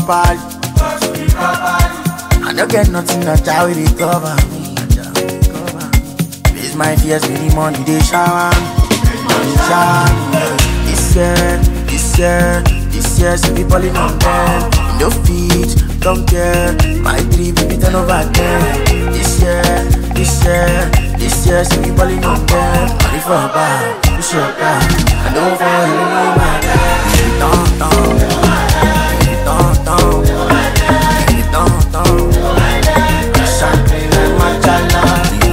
properly. I don't get nothing that I will recover me. Face my fears with the money they shower me. This year, some people in on them. No feet, don't care. My dream will be 10 over 10. This year, some people in on them. Money for a bar, push your car. I don't fall in my bed. Champagne my chala.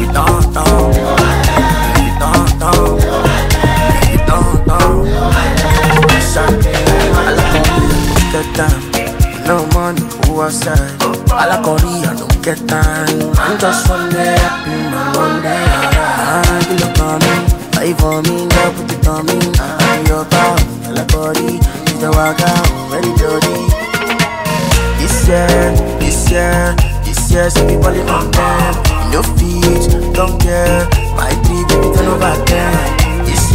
No money, who outside? All I call I don't get time. I'm just one day happy, man, one day. You look on me, fight for me, now put it on me. I'm your power, all I call you. She's the waka, very dirty. This year, some people live on them. No feet, don't care. My dream, baby, 10 over 10. This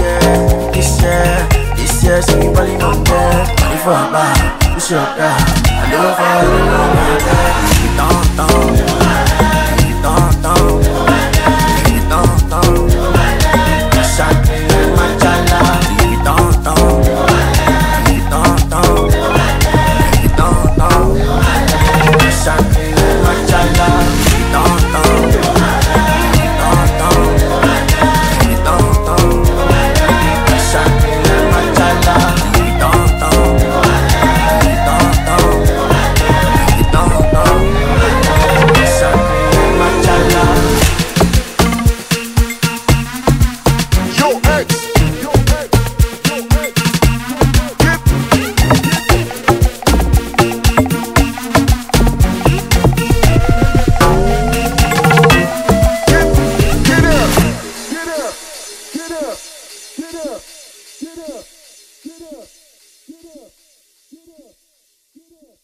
year, some people live on them. Money for a bar. Push your car, I don't fall in my bed. Champagne my chala. Champagne my chala. Yo, X.